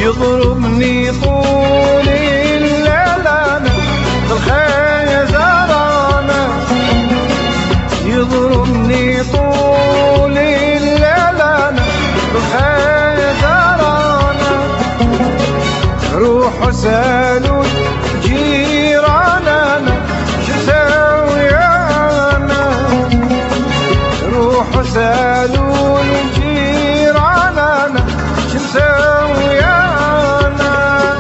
يضربني طول الليل أنا بالخيزر أنا، يضربني طول الليل أنا بالخيزر أنا. روحوا سالوا جيران أنا شو سوي أنا، روحوا سالوا الجيران أنا شو مسوي أنا.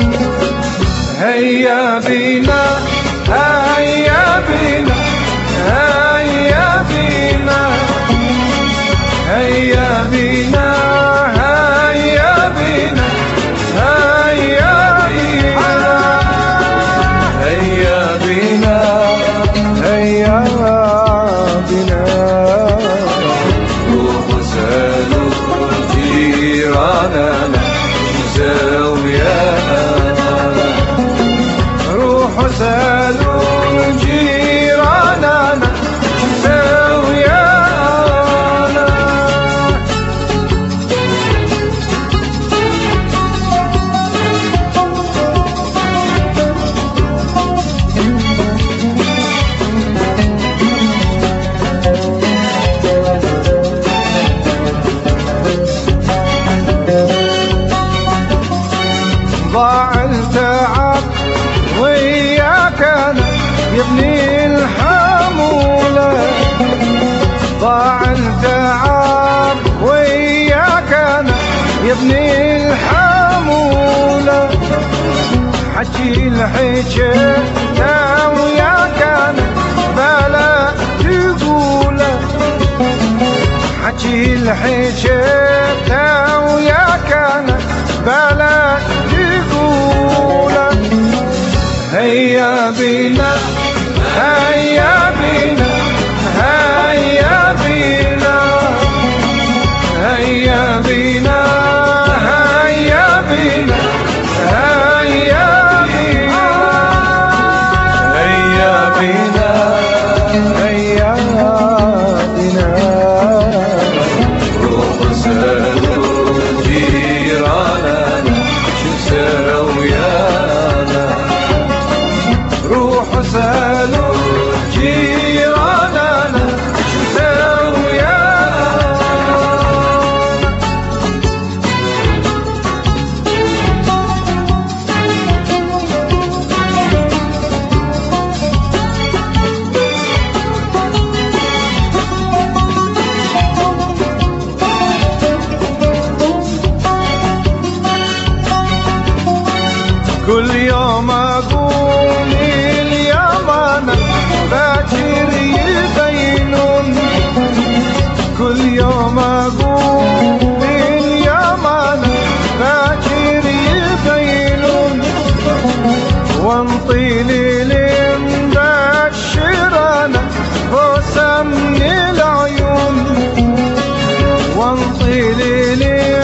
هيا بينا هيا بينا هيا بينا هيا بينا هيا بينا هيا بينا هيا بينا هيا بينا. روحوا سالوا جيراننا شو نسوي أنا، روحوا سالوا جيراننا شو نسوي أنا. ضاع التعب وياك أنا يا ابني الحمولة، ضاع التعب وياك أنا يا ابني الحمولة. حكي الحكي وياك أنا بلا تقوله، حكي الحكي وياك أنا بلا تقوله. هيا بينا هيا بينا هيا بينا هيا بينا هيا بينا هيا بينا هيا بينا هيا بينا. روحوا سالوا جيراننا شو نسوي أنا، روحوا سالوا جيراننا شو نسوي أنا. كل يوم أقول اليوم أنا باكر يبينون، كل يوم أقول اليوم أنا باكر يبينون. وانطي ليل مبشر أنا بوسة من العيون، وانطي ليل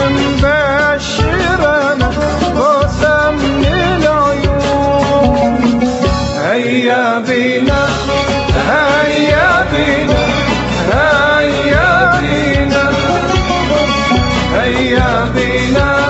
مبشر أنا بوسة من العيون. هيا بينا هيا بينا هيا بينا هيا بينا